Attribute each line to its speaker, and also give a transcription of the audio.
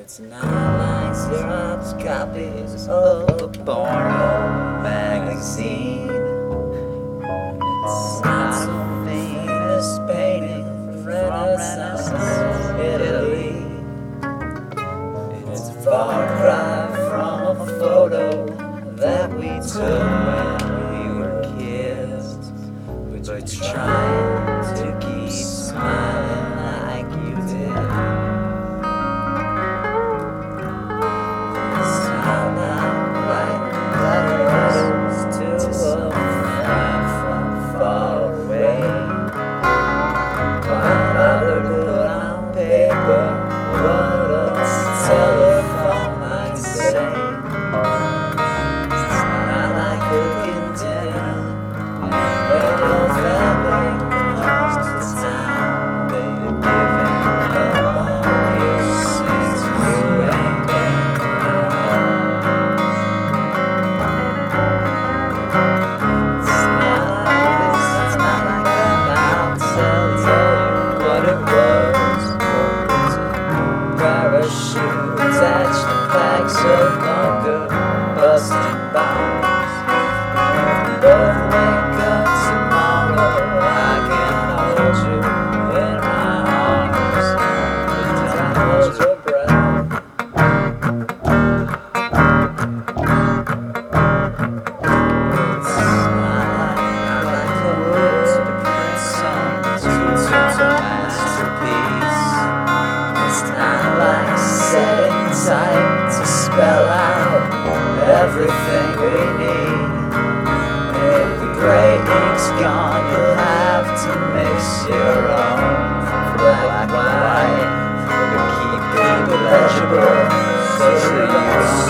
Speaker 1: It's not like Xerox copies of a porno magazine. It's not a famous painting from Renaissance Italy. It's a far cry from a photo that we took when we were kids. But you're trying to keep smiling like you did. What a telephone might say. It's not like cooking dinner when your family comes to town. They're giving up on you since you ain't been around. It's not like I'll tell you what it was. Parachute attached to bags of longer busted bombs. Both wake up tomorrow, I can hold you in my arms, but don't hold your breath. It's not like the words to print songs to a masterpiece. It's not like setting type to spell out everything we need. If the gray ink's gone, you'll have to mix your own black and white to keep it legible so you